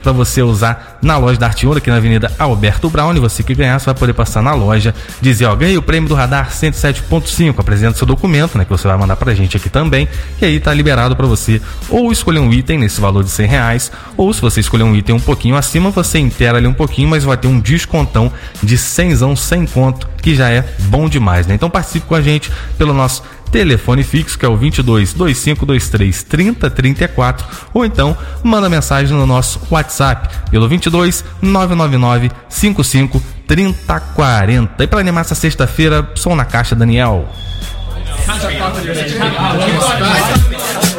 para você usar na loja da Arte Ouro, aqui na Avenida Alberto Brown. E você que ganhar, você vai poder passar na loja, dizer, ó, ganhei o prêmio do Radar cento e sete ponto cinco, apresenta seu documento, né, que você vai mandar pra gente aqui também, e aí tá liberado para você ou escolher um item nesse valor de cem reais, ou se você escolher um item um pouquinho acima, você inteira ali um pouquinho, mas vai ter um descontão de cenzão, sem conto, que já é bom demais, né? Então participe com a gente pelo nosso telefone fixo, que é o vinte e dois, vinte e cinco, vinte e três, trinta, trinta e quatro, ou então manda mensagem no nosso WhatsApp pelo vinte e dois, nove nove nove, cinco cinco, trinta, quarenta. E para animar essa sexta-feira, som na caixa, Daniel.